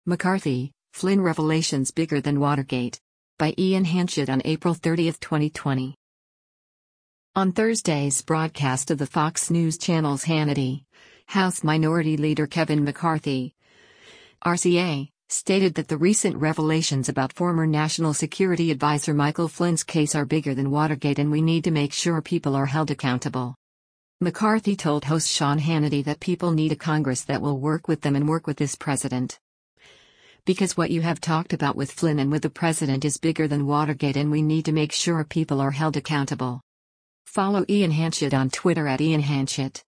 McCarthy, Flynn Revelations Bigger Than Watergate. By Ian Hanchett on April 30, 2020. On Thursday's broadcast of the Fox News Channel's Hannity, House Minority Leader Kevin McCarthy, RCA, stated that the recent revelations about former National Security Advisor Michael Flynn's case are bigger than Watergate and we need to make sure people are held accountable. McCarthy told host Sean Hannity that people need a Congress that will work with them and work with this president. Because what you have talked about with Flynn and with the president is bigger than Watergate and we need to make sure people are held accountable. Follow Ian Hanchett on Twitter @IanHanchett.